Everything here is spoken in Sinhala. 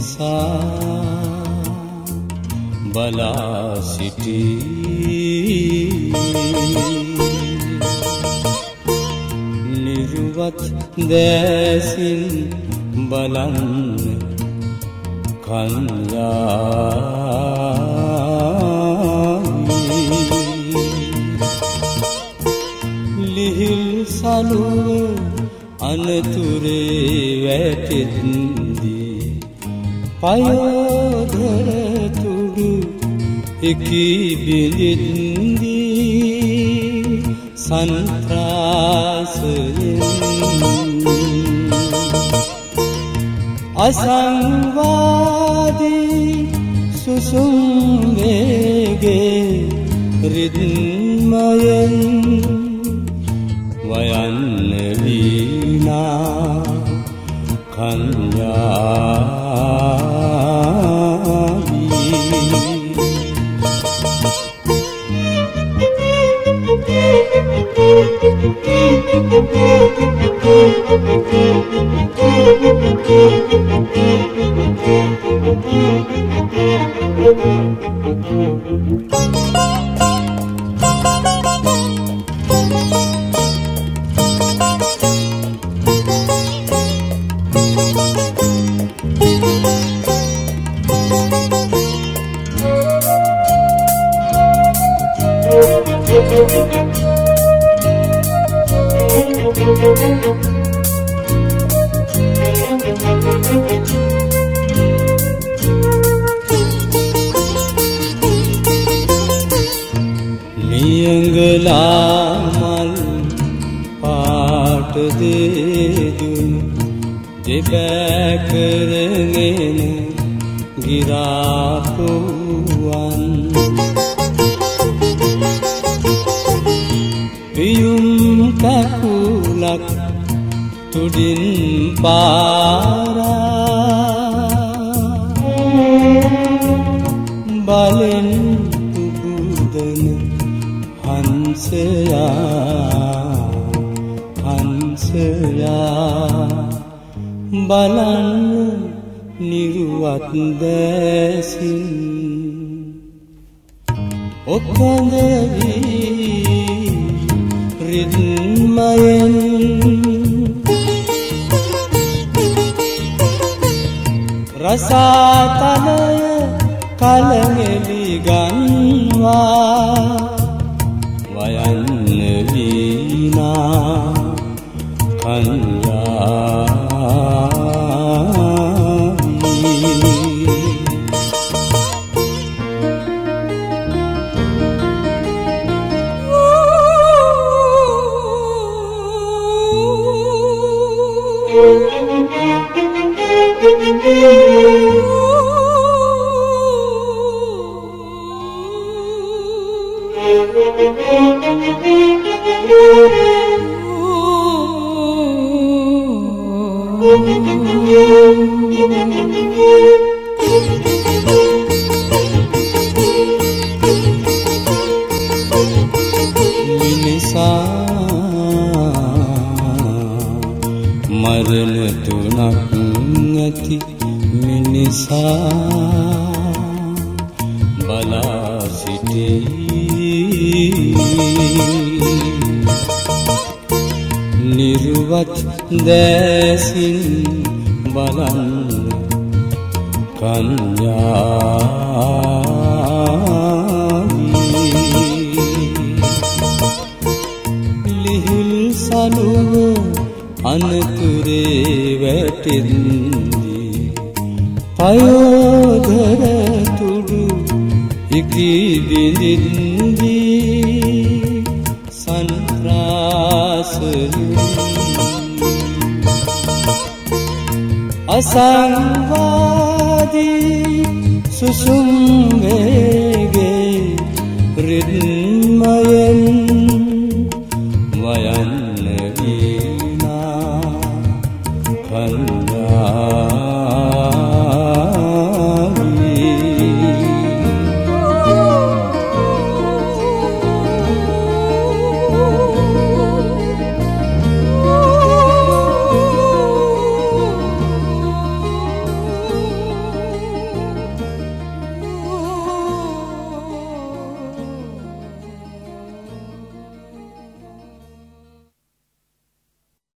මිනිසා බලා සිටී නිර්වත් දැසින් බලන්න කන්යාවි ලිහිල් සලුව අනතුරේ වැටෙද්දී පයෝදර තුඩු එකී බිඳිද්දී සන්ත්‍රාසයෙන් අසංවාදී සුසුම් වේගේ රිද්මයෙන් වයන්න වීනා කන්යාවි නියඟලා මල් පාට දෙදුණු දෙබෑ කරගෙන ගිරාපුවන් පියුම් කකුලක් තුඩින් පාරා බලෙන් පුබුදන හංසයා බලන්න නිරුවත් දැසින් ඔක්කොඳ වී රිද්මයෙන් රසාතලය කලහෙලි ගන්වා වයන්න වීනා කන්යාවි මිනිසා මරණ තුනක් ඇති මිනිසා බලා සිටී නිර්වත් දැසින් බලන්න කන්යාවි ලිහිල් සලුව අනතුරේ වැටෙද්දී පයෝදර තුඩු එකී බිඳිද්දී සන්ත්‍රාසයෙන් අසංවාදී සුසුම් වේගේ රිද්මයෙන් වයන්න වීනා කන්යා